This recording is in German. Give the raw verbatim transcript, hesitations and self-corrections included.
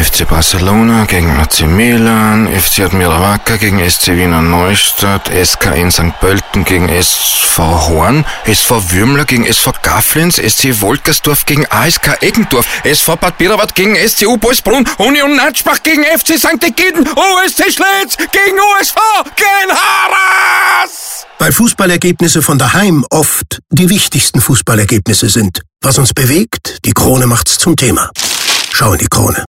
F C Barcelona gegen A C Milan, F C Admira Wacker gegen S C Wiener Neustadt, S K N Sankt Pölten gegen S V Horn, S V Würmler gegen S V Gaflenz, S C Wolkersdorf gegen A S K Eggendorf, S V Bad Biederwart gegen S C U Bolsbrunn, Union Natschbach gegen F C Sankt Egiden, O S C Schletz gegen O S V Genharas! Weil Fußballergebnisse von daheim oft die wichtigsten Fußballergebnisse sind. Was uns bewegt, die Krone macht's zum Thema. Schau in die Krone.